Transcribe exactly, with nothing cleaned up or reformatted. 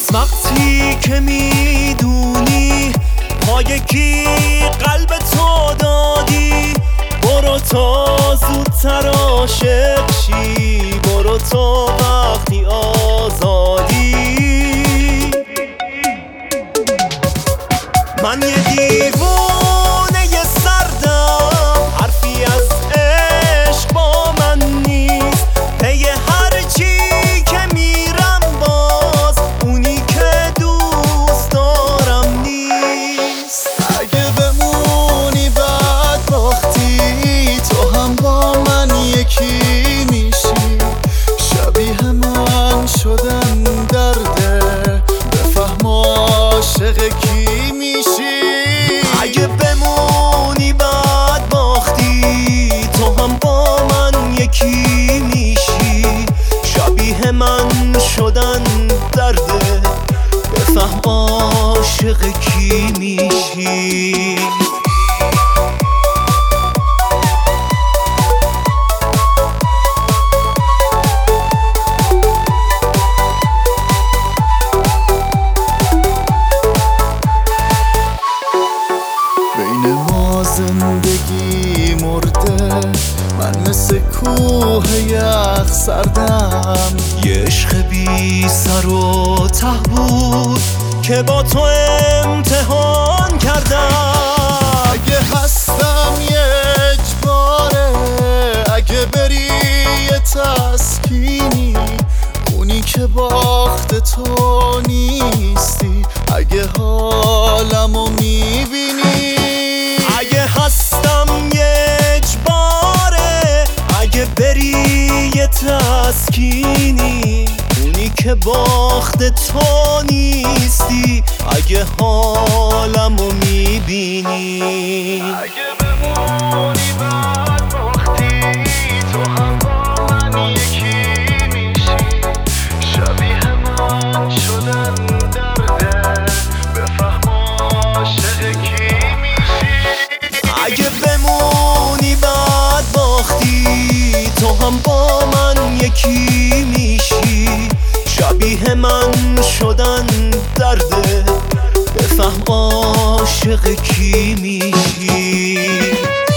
وقتی که میدونی پای کی قلب تو دادی، برو تا زودتر عاشق شی، برو تا وقتی آزادی. من یه دیوونه ی سردم، حرفی از عشق با من نیست، پی هر چی که میرم باز اونی که دوست دارم نیست. اگه بمونی بدبختی تو هم با من یکی میشی، شبیه من شدن درده، بفهم عاشق کی میشی. اگه بمونی بدبختی تو هم با من یکی میشی، شبیه من شدن درده، بفهم عاشق کی میشی. بین ما زندگی مرده، من مثل کوه یخ سردم. یه عشق بی سر و ته بود که با تو امتحان کردم. اگه هستم یه اجباره، اگه بری یه تسکینی، اونی که باخت تو نیستی، اگه حالمو میبینی. اگه هستم یه اجباره، اگه بری یه تسکینی، اونی که باخت تو نیستی، اگه حالمو میبینی. اگه بمونی بدبختی تو هم با من یکی میشی، شبیه من شدن درده، بفهم عاشق کی میشی. اگه بمونی بدبختی تو هم با من یکی میشی، شبیه من شدن درده، بفهم عاشق کی میشی.